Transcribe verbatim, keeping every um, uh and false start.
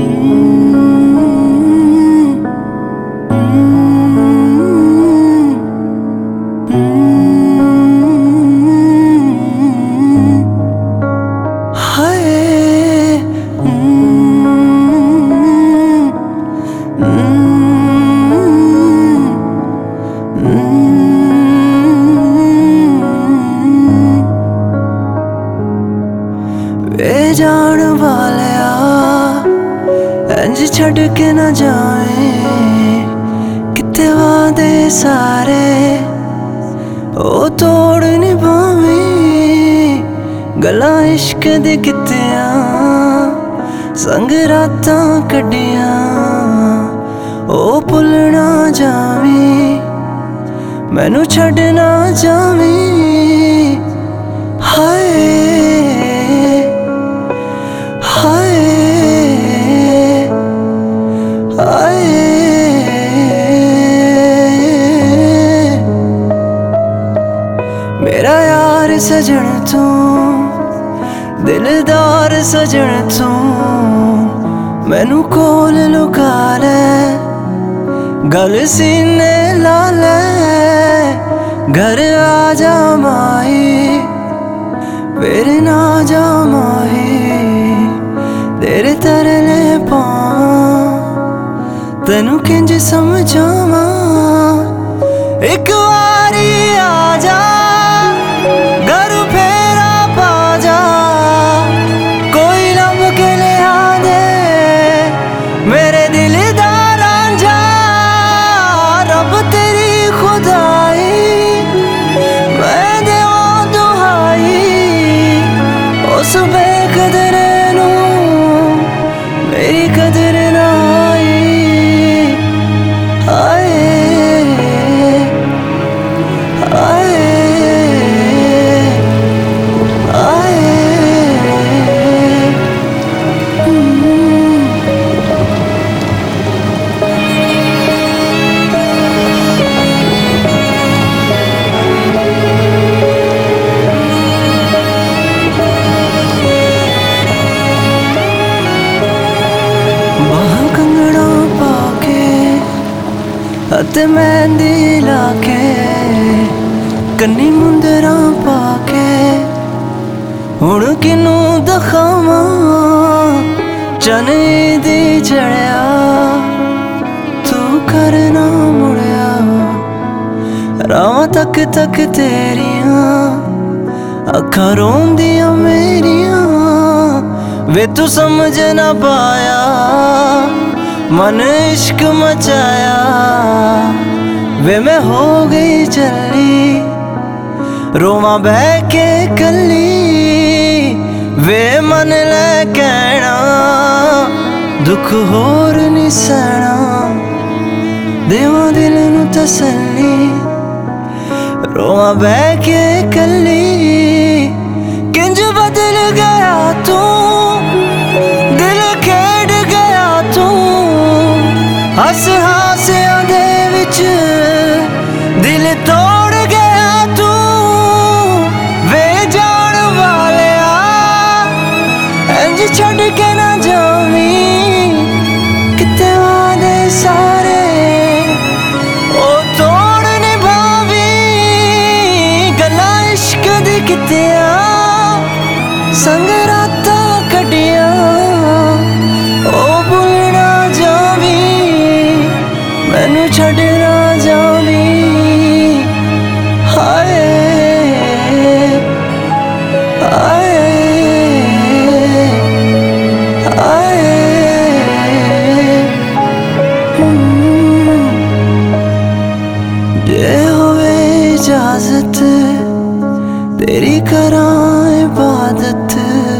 वे जान वालिया इंज छड़ के ना जावे, किते वादे सारे ओ तोड़ नहीं पावे। गल्लां इश्क दे कितिया संग रातां कड्डिया, ओ भुल ना जावी मैनू छड़ ना जावी। हाय हाय हाय मेरा यार सजन तू, दिलदार सजन तू, मैनू कोल लुका ले, गल सीने ला ले। घर आ जा माही फिर ना जा माही, तेरे तरले पावां तेनू किंज समझावां। एक वारी आ जा घर फेरा पा जा, कोई लब के ले आ दे मेरे दिल दा रांझा। रब तेरी खुदाई मैं देवां दुहाई, उस बेकदरे नू मेरी कदर ना आई। आए आए आए बाह कंगना पाके हथ मेहंदी लाके, कन्नी मुंदरा पाके हुण किनू दखावां। चने दी चढ़िया तू करना मुड़िया, रावां तक तक तेरिया अखां रोंदियां मेरिया। वे तू समझ ना पाया मन इश्क मचाया, वे मैं हो गई चली रोवां बह के कली। वे मन ले कहना दुख होर नहीं सहना, देवां दिल नू तसल्ली रोवां बह के कली। किंज बदल गया तू दिल खेड गया तू, हस हासियां दे विच दिल तोड़ गया तू। वे जान वालिया इंज छड़ के ना जावी, किते वादे सारे ओ तोड़ निभावी। गल्लां इश्क दी कितिया संग रातां कड्डिया, ओ भुल ना जावी मैनू छड़ ना जावी। हाय हाय हाय जे होवे इजाजत तेरी करां इबादत।